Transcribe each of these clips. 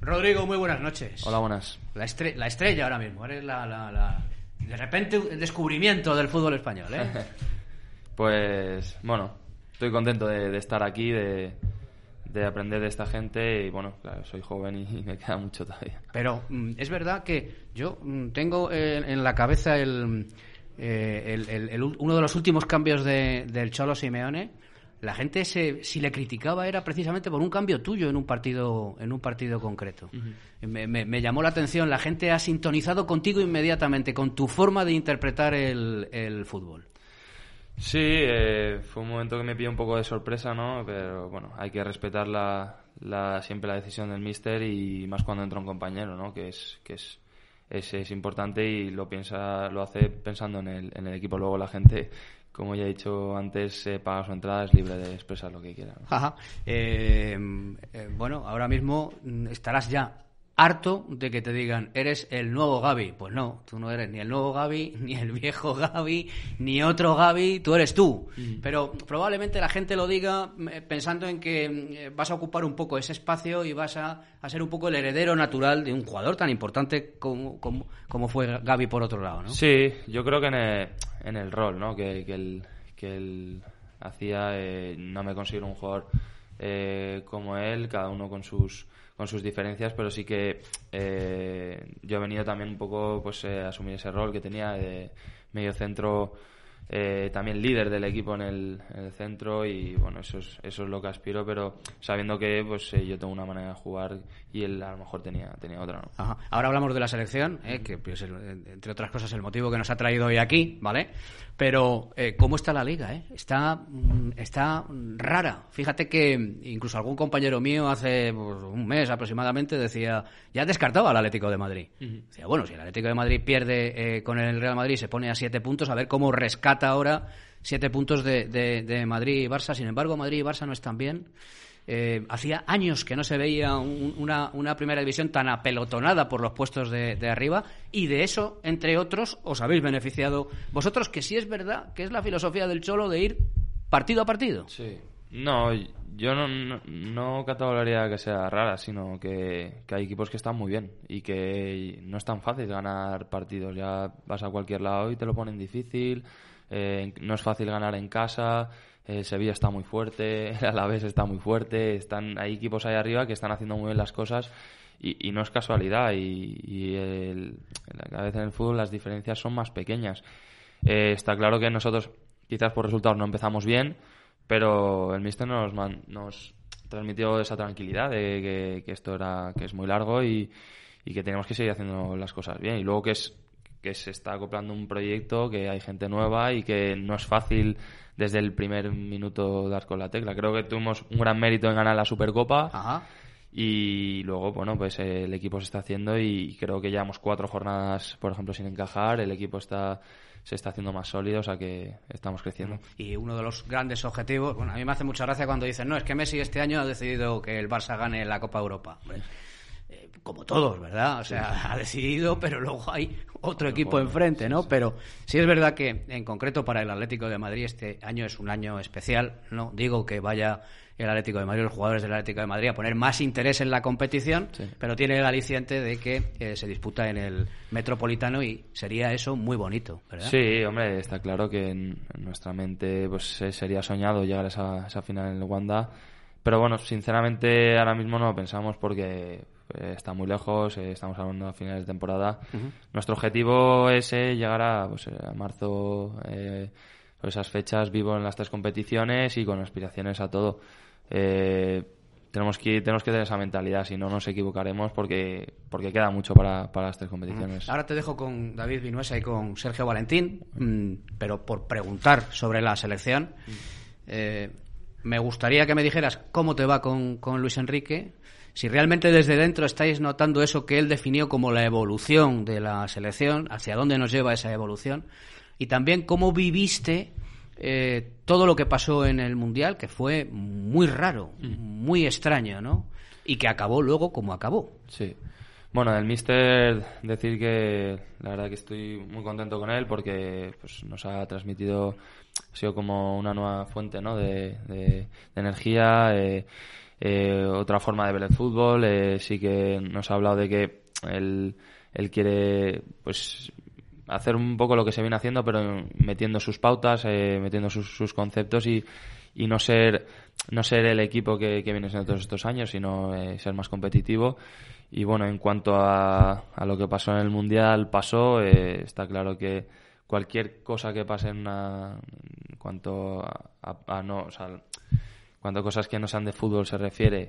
Rodrigo, muy buenas noches. Hola, buenas. La estrella ahora mismo, eres de repente un descubrimiento del fútbol español, ¿eh? Pues, bueno, estoy contento de estar aquí, de aprender de esta gente y, bueno, claro, soy joven y me queda mucho todavía. Pero es verdad que yo tengo en la cabeza uno de los últimos cambios del Cholo Simeone. La gente si le criticaba era precisamente por un cambio tuyo en un partido concreto. Uh-huh. Me llamó la atención, la gente ha sintonizado contigo inmediatamente, con tu forma de interpretar el fútbol. Sí, fue un momento que me pilló un poco de sorpresa, ¿no? Pero bueno, hay que respetar siempre la decisión del míster y más cuando entra un compañero, ¿no? Que es importante y lo hace pensando en el equipo. Luego la gente, como ya he dicho antes, paga su entrada, es libre de expresar lo que quiera, ¿no? Ajá. Bueno, ahora mismo estarás ya harto de que te digan, eres el nuevo Gavi. Pues no, tú no eres ni el nuevo Gavi, ni el viejo Gavi, ni otro Gavi, tú eres tú. Pero probablemente la gente lo diga pensando en que vas a ocupar un poco ese espacio y vas a ser un poco el heredero natural de un jugador tan importante como fue Gavi por otro lado, ¿no? Sí, yo creo que en el rol, ¿no? que él hacía, no me considero un jugador como él, cada uno con sus diferencias, pero sí que yo he venido también un poco pues a asumir ese rol que tenía de medio centro, también líder del equipo en el centro y bueno, eso es lo que aspiro, pero sabiendo que pues yo tengo una manera de jugar y él a lo mejor tenía otra, ¿no? Ajá. Ahora hablamos de la selección, que es entre otras cosas el motivo que nos ha traído hoy aquí, ¿vale? Pero ¿cómo está la liga? Está rara. Fíjate que incluso algún compañero mío hace un mes aproximadamente decía, ya descartaba al Atlético de Madrid. Uh-huh. Decía, bueno, si el Atlético de Madrid pierde con el Real Madrid, se pone a 7 puntos, a ver cómo rescata ahora 7 puntos de Madrid y Barça. Sin embargo, Madrid y Barça no están bien. Hacía años que no se veía una primera división tan apelotonada por los puestos de arriba, y de eso, entre otros, os habéis beneficiado vosotros, que sí es verdad que es la filosofía del Cholo de ir partido a partido. Sí. No, yo no catalogaría que sea rara, sino que hay equipos que están muy bien y que no es tan fácil ganar partidos. Ya vas a cualquier lado y te lo ponen difícil, no es fácil ganar en casa. Sevilla está muy fuerte, el Alavés está muy fuerte, hay equipos ahí arriba que están haciendo muy bien las cosas y no es casualidad a veces en el fútbol las diferencias son más pequeñas. Está claro que nosotros quizás por resultados no empezamos bien, pero el míster nos transmitió esa tranquilidad de que esto que es muy largo y que tenemos que seguir haciendo las cosas bien, y luego que se está acoplando un proyecto, que hay gente nueva y que no es fácil desde el primer minuto dar con la tecla. Creo que tuvimos un gran mérito en ganar la Supercopa. Ajá. Y luego, bueno, pues el equipo se está haciendo y creo que llevamos 4 jornadas, por ejemplo, sin encajar. El equipo se está haciendo más sólido, o sea que estamos creciendo. Y uno de los grandes objetivos, bueno, a mí me hace mucha gracia cuando dicen, no, es que Messi este año ha decidido que el Barça gane la Copa Europa. Como todos, ¿verdad? O sea, sí, ha decidido, pero luego hay otro equipo enfrente, ¿no? Sí. Pero sí es verdad que, en concreto, para el Atlético de Madrid este año es un año especial. No digo que vaya el Atlético de Madrid, los jugadores del Atlético de Madrid, a poner más interés en la competición, sí, pero tiene el aliciente de que se disputa en el Metropolitano y sería eso muy bonito, ¿verdad? Sí, hombre, está claro que en nuestra mente pues sería soñado llegar a esa final en el Wanda, pero bueno, sinceramente ahora mismo no lo pensamos porque está muy lejos, estamos hablando a finales de temporada. Uh-huh. Nuestro objetivo es llegar a marzo, por esas fechas, vivo en las 3 competiciones y con aspiraciones a todo. Tenemos que tener esa mentalidad, si no nos equivocaremos porque queda mucho para las 3 competiciones. Ahora te dejo con David Vinuesa y con Sergio Valentín, pero por preguntar sobre la selección, me gustaría que me dijeras cómo te va con Luis Enrique, si realmente desde dentro estáis notando eso que él definió como la evolución de la selección, hacia dónde nos lleva esa evolución, y también cómo viviste todo lo que pasó en el Mundial, que fue muy raro, muy extraño, ¿no? Y que acabó luego como acabó. Sí. Bueno, del míster decir que la verdad que estoy muy contento con él porque pues nos ha transmitido, ha sido como una nueva fuente, ¿no? de energía. otra forma de ver el fútbol. Sí que nos ha hablado de que él quiere pues hacer un poco lo que se viene haciendo, pero metiendo sus pautas, metiendo sus conceptos y no ser el equipo que viene siendo todos estos años, sino ser más competitivo. Y bueno, en cuanto a lo que pasó en el Mundial, está claro que cualquier cosa que pase en cuanto cuando cosas que no sean de fútbol se refiere,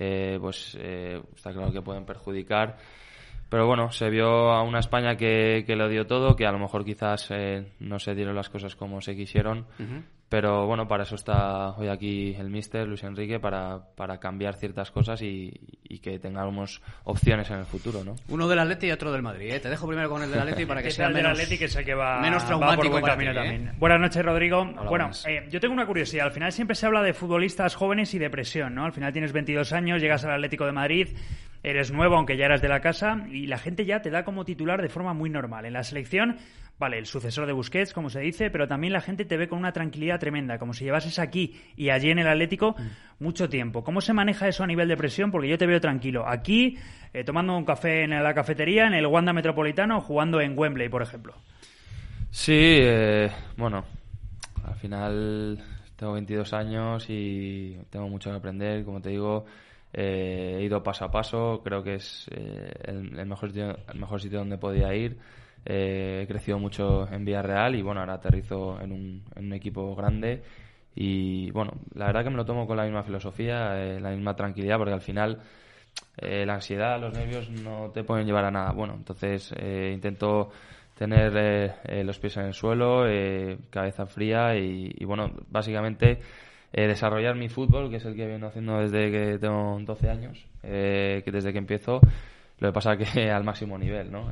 está claro que pueden perjudicar. Pero bueno, se vio a una España que lo dio todo, que a lo mejor quizás no se dieron las cosas como se quisieron. Uh-huh. Pero bueno, para eso está hoy aquí el míster Luis Enrique, para cambiar ciertas cosas y que tengamos opciones en el futuro, ¿no? Uno del Atleti y otro del Madrid, ¿eh? Te dejo primero con el del Atleti para que sea menos, del Atleti, que sé que menos traumático por buen para camino ti, también. Buenas noches, Rodrigo. Hola, bueno, yo tengo una curiosidad. Al final siempre se habla de futbolistas jóvenes y de presión, ¿no? Al final tienes 22 años, llegas al Atlético de Madrid, eres nuevo, aunque ya eras de la casa, y la gente ya te da como titular de forma muy normal. En la selección, vale, el sucesor de Busquets, como se dice, pero también la gente te ve con una tranquilidad tremenda, como si llevases aquí y allí en el Atlético mucho tiempo. ¿Cómo se maneja eso a nivel de presión? Porque yo te veo tranquilo aquí, tomando un café en la cafetería, en el Wanda Metropolitano, jugando en Wembley, por ejemplo. Sí, bueno, al final tengo 22 años y tengo mucho que aprender, como te digo. He ido paso a paso, creo que es el mejor sitio donde podía ir. He crecido mucho en Villarreal y bueno, ahora aterrizo en un equipo grande y bueno, la verdad que me lo tomo con la misma filosofía, la misma tranquilidad, porque al final la ansiedad, los nervios no te pueden llevar a nada bueno. Entonces intento tener los pies en el suelo, cabeza fría y bueno, básicamente desarrollar mi fútbol, que es el que vengo haciendo desde que tengo 12 años, que desde que empiezo. Lo que pasa que al máximo nivel, ¿no?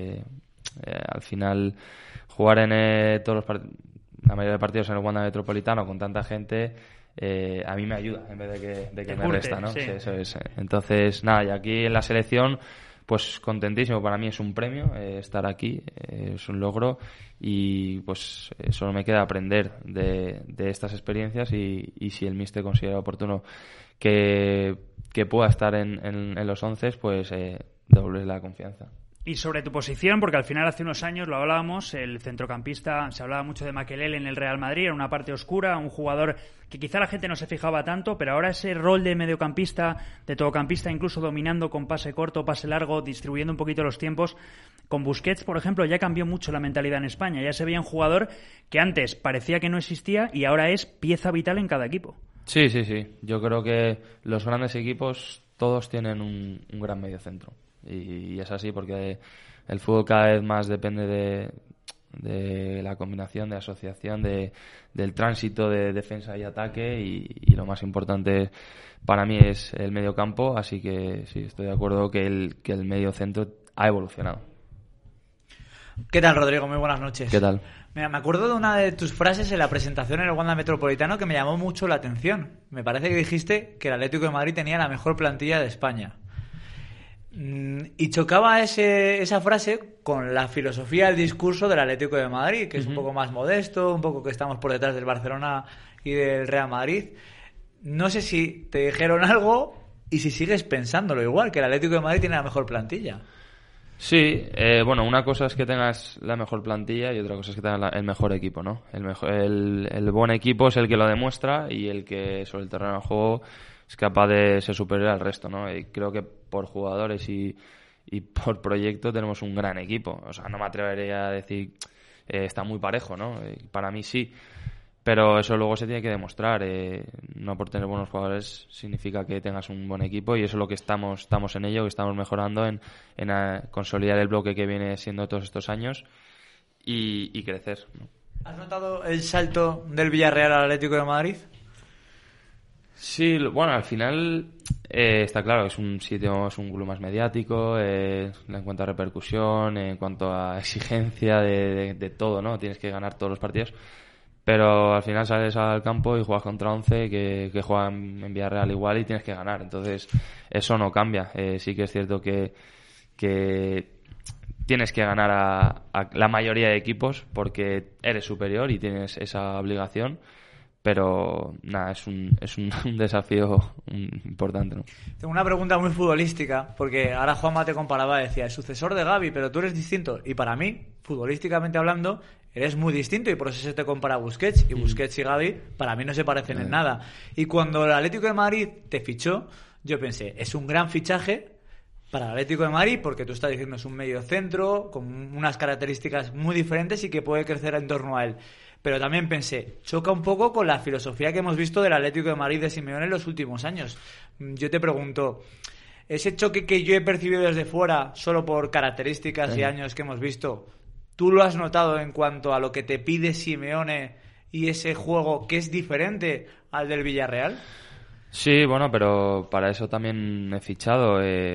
Al final jugar en la mayoría de partidos en el Wanda Metropolitano con tanta gente a mí me ayuda en vez de que me resta, ¿no? Sí. Sí, eso es. Entonces, nada, y aquí en la selección pues contentísimo, para mí es un premio estar aquí, es un logro y pues solo me queda aprender de estas experiencias y si el míster considera oportuno que pueda estar en los 11, pues devolverle la confianza. Y sobre tu posición, porque al final hace unos años lo hablábamos, el centrocampista, se hablaba mucho de Makelele en el Real Madrid, era una parte oscura, un jugador que quizá la gente no se fijaba tanto, pero ahora ese rol de mediocampista, de todocampista, incluso dominando con pase corto, pase largo, distribuyendo un poquito los tiempos, con Busquets, por ejemplo, ya cambió mucho la mentalidad en España, ya se veía un jugador que antes parecía que no existía y ahora es pieza vital en cada equipo. Sí, yo creo que los grandes equipos todos tienen un gran mediocentro. Y es así porque el fútbol cada vez más depende de la combinación, de asociación, del tránsito de defensa y ataque y lo más importante para mí es el mediocampo, así que sí, estoy de acuerdo que el mediocentro ha evolucionado. ¿Qué tal, Rodrigo? Muy buenas noches. ¿Qué tal? Mira, me acuerdo de una de tus frases en la presentación en el Wanda Metropolitano que me llamó mucho la atención. Me parece que dijiste que el Atlético de Madrid tenía la mejor plantilla de España. Y chocaba esa frase con la filosofía del discurso del Atlético de Madrid, que es un poco más modesto, un poco que estamos por detrás del Barcelona y del Real Madrid. No sé si te dijeron algo y si sigues pensándolo igual, que el Atlético de Madrid tiene la mejor plantilla. Sí, bueno, una cosa es que tengas la mejor plantilla y otra cosa es que tengas el mejor equipo, ¿no? El buen equipo es el que lo demuestra y el que sobre el terreno de juego es capaz de ser superior al resto, ¿no? Y creo que por jugadores y por proyecto tenemos un gran equipo. O sea, no me atrevería a decir está muy parejo, ¿no? Para mí sí, pero eso luego se tiene que demostrar. No por tener buenos jugadores significa que tengas un buen equipo y eso es lo que estamos en ello, que estamos mejorando en consolidar el bloque que viene siendo todos estos años y crecer, ¿no? ¿Has notado el salto del Villarreal al Atlético de Madrid? Sí, bueno, al final está claro, es un club más mediático, en cuanto a repercusión, en cuanto a exigencia de todo, ¿no? Tienes que ganar todos los partidos, pero al final sales al campo y juegas contra 11 que juegan en Villarreal igual y tienes que ganar, entonces eso no cambia. Sí que es cierto que tienes que ganar a la mayoría de equipos porque eres superior y tienes esa obligación. pero nada, es un desafío importante, ¿no? Tengo una pregunta muy futbolística, porque ahora Juanma te comparaba, decía, el sucesor de Gavi, pero tú eres distinto. Y para mí, futbolísticamente hablando, eres muy distinto y por eso se te compara a Busquets. Y Busquets y Gavi, para mí no se parecen en nada. Y cuando el Atlético de Madrid te fichó, yo pensé, es un gran fichaje para el Atlético de Madrid, porque tú estás diciendo es un medio centro, con unas características muy diferentes y que puede crecer en torno a él. Pero también pensé, choca un poco con la filosofía que hemos visto del Atlético de Madrid de Simeone en los últimos años. Yo te pregunto, ese choque que yo he percibido desde fuera, solo por características y años que hemos visto, ¿tú lo has notado en cuanto a lo que te pide Simeone y ese juego que es diferente al del Villarreal? Sí, bueno, pero para eso también he fichado,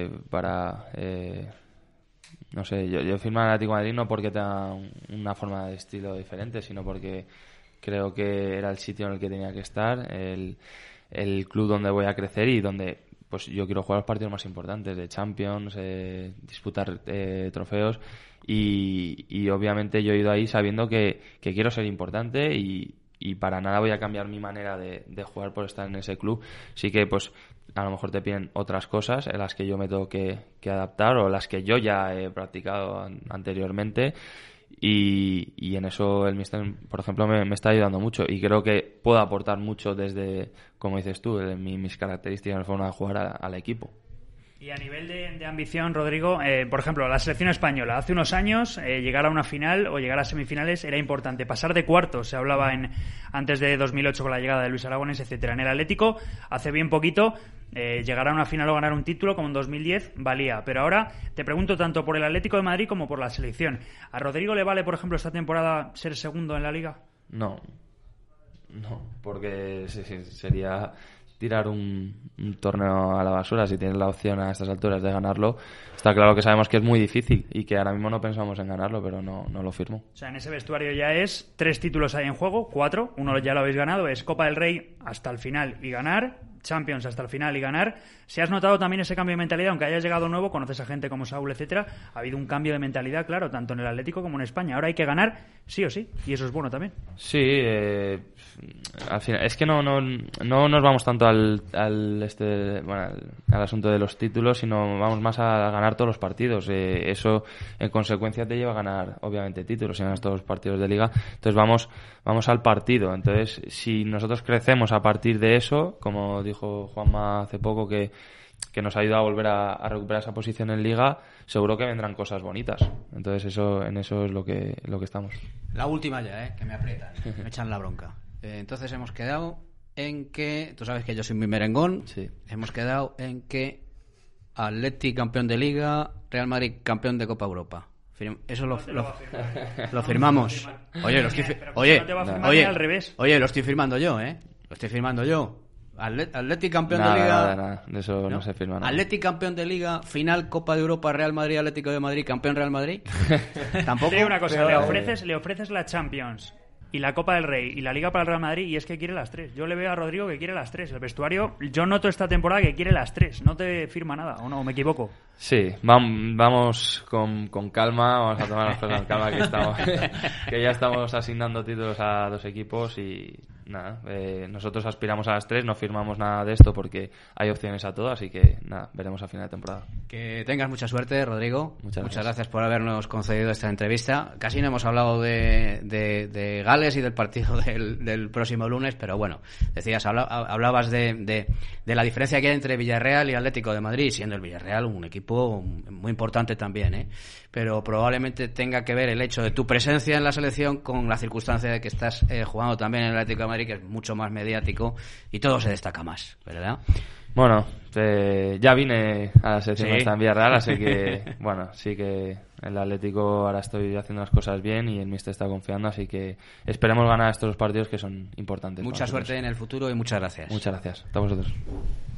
no sé, yo firmo en Atlético de Madrid no porque tenga una forma de estilo diferente, sino porque creo que era el sitio en el que tenía que estar, el club donde voy a crecer y donde pues yo quiero jugar los partidos más importantes de Champions, disputar trofeos y obviamente yo he ido ahí sabiendo que quiero ser importante y para nada voy a cambiar mi manera de jugar por estar en ese club. Sí que pues a lo mejor te piden otras cosas en las que yo me tengo que adaptar o las que yo ya he practicado anteriormente y en eso el míster, por ejemplo, me está ayudando mucho y creo que puedo aportar mucho desde, como dices tú, mis características, mi forma de jugar al equipo. Y a nivel de ambición, Rodrigo, por ejemplo, la selección española, hace unos años llegar a una final o llegar a semifinales era importante. Pasar de cuartos, se hablaba antes de 2008 con la llegada de Luis Aragonés, etcétera. En el Atlético, hace bien poquito, llegar a una final o ganar un título, como en 2010, valía. Pero ahora te pregunto tanto por el Atlético de Madrid como por la selección. ¿A Rodrigo le vale, por ejemplo, esta temporada ser segundo en la Liga? No, porque sería tirar un torneo a la basura. Si tienes la opción a estas alturas de ganarlo, está claro que sabemos que es muy difícil y que ahora mismo no pensamos en ganarlo, pero no lo firmo. O sea, en ese vestuario ya es 3 títulos hay en juego, 4, uno ya lo habéis ganado, es Copa del Rey hasta el final y ganar, Champions hasta el final y ganar. Si has notado también ese cambio de mentalidad, aunque hayas llegado nuevo, conoces a gente como Saúl, etcétera, ha habido un cambio de mentalidad, claro, tanto en el Atlético como en España. Ahora hay que ganar sí o sí, y eso es bueno también. Sí, al final es que no nos vamos tanto al asunto de los títulos, sino vamos más a ganar todos los partidos. Eso en consecuencia te lleva a ganar obviamente títulos, si ganas todos los partidos de liga. Entonces vamos al partido. Entonces si nosotros crecemos a partir de eso, como dijo Juanma hace poco que nos ha ayudado a volver a recuperar esa posición en liga, seguro que vendrán cosas bonitas. Entonces en eso es lo que estamos. La última ya, que me aprietan, me echan la bronca. Entonces hemos quedado en que, tú sabes que yo soy muy merengón, sí. Hemos quedado en que Atleti campeón de Liga, Real Madrid campeón de Copa Europa. Eso lo firmamos. Oye, lo estoy firmando yo, Lo estoy firmando yo. Atleti campeón de Liga. Nada. De eso no se firma nada. Atleti campeón de Liga, final Copa de Europa, Real Madrid, Atlético de Madrid, campeón Real Madrid. Tampoco. Te digo una cosa, le ofreces la Champions y la Copa del Rey y la Liga para el Real Madrid y es que quiere las 3. Yo le veo a Rodrigo que quiere las 3. El vestuario, yo noto esta temporada que quiere las 3. No te firma nada, ¿o no? ¿Me equivoco? Sí, vamos con calma, vamos a tomar las cosas con calma que ya estamos asignando títulos a 2 equipos y nada, nosotros aspiramos a las 3, no firmamos nada de esto porque hay opciones a todo, así que nada, veremos a final de temporada. Que tengas mucha suerte, Rodrigo. Muchas gracias por habernos concedido esta entrevista. Casi no hemos hablado de Gales y del partido del próximo lunes, pero bueno, decías, hablabas de la diferencia que hay entre Villarreal y Atlético de Madrid, siendo el Villarreal un equipo muy importante también, pero probablemente tenga que ver el hecho de tu presencia en la selección con la circunstancia de que estás jugando también en el Atlético de Madrid, que es mucho más mediático y todo se destaca más, ¿verdad? Bueno, ya vine a la selección esta en Villarreal, así que bueno, sí que el Atlético ahora estoy haciendo las cosas bien y el míster está confiando, así que esperemos ganar estos partidos que son importantes. Mucha suerte en el futuro y muchas gracias. Muchas gracias. A vosotros.